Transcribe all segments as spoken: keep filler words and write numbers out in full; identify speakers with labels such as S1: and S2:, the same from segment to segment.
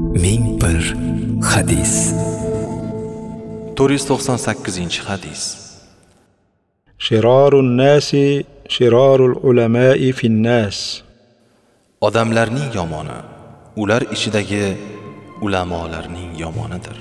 S1: ming bir hadis.
S2: to'rt yuz to'qson sakkizinchi hadis.
S3: Shirarun nasi shirarul ulamai fin nas.
S2: Odamlarning yomoni ular ichidagi ulamolarning yomonidir.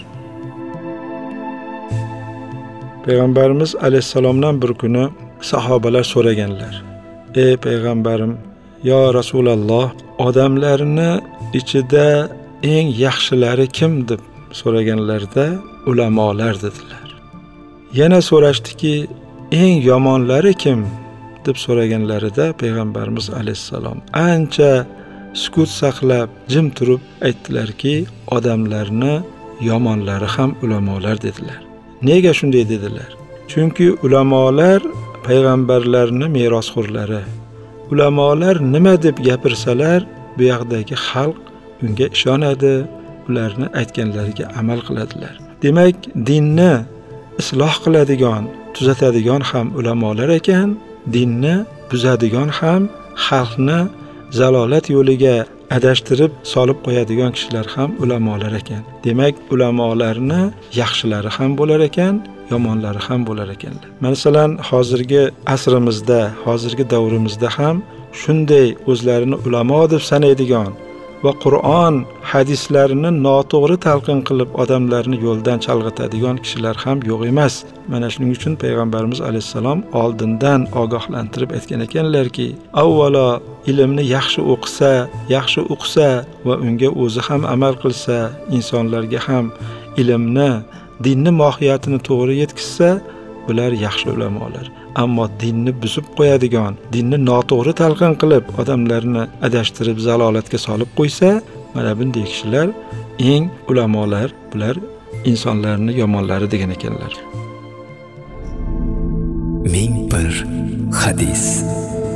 S3: Payg'ambarimiz alayhissalomdan bir kuni sahobalar so'raganlar: "Ey payg'ambarim, yo Rasululloh, odamlarni ichida eng yaxshilari kim?" deb so'raganlarda ulamolar dedilar. Yana so'rashdiki, eng yomonlari kim deb so'raganlarida payg'ambarimiz alayhissalom ancha sukut saqlab jim turib aytdilarki, odamlarni yomonlari ham ulamolar dedilar. Nega shunday dedilar? Chunki ulamolar payg'ambarlarning merosxo'rlari. Ulamolar nima deb gapirsalar, bu yoqdagi xalq unga ishonadi, ularni aytganlariga amal qiladilar. Demak, dinni isloh qiladigan, tuzatadigan ham ulamolar ekan, dinni buzadigan ham, xalqni zalolat yo'liga adashtirib solib qo'yadigan kishilar ham ulamolar ekan. Demak, ulamolarni yaxshilari ham bo'lar ekan, yomonlari ham bo'lar ekanlar. Masalan, hozirgi asrimizda, hozirgi davrimizda ham shunday o'zlarini ulamo deb sanaydigan va Qur'on hadislarini noto'g'ri talqin qilib odamlarni yo'ldan chalg'itadigan kishilar ham yo'q emas. Mana shuning uchun payg'ambarimiz alayhissalom oldindan ogohlantirib aytgan ekanlarki, avvalo ilmni yaxshi o'qisa, yaxshi o'qisa va unga o'zi ham amal qilsa, insonlarga ham ilmni, dinni mohiyatini to'g'ri yetkazsa, bular yaxshi ulamolar. Ammo dinni buzib qo'yadigan, dinni noto'g'ri talqin qilib odamlarni adashtirib zalolatga solib qo'ysa, mana bunday kishilar eng ulamolar, bular insonlarning yomonlari degan ekanlar.
S1: ming bir hadis.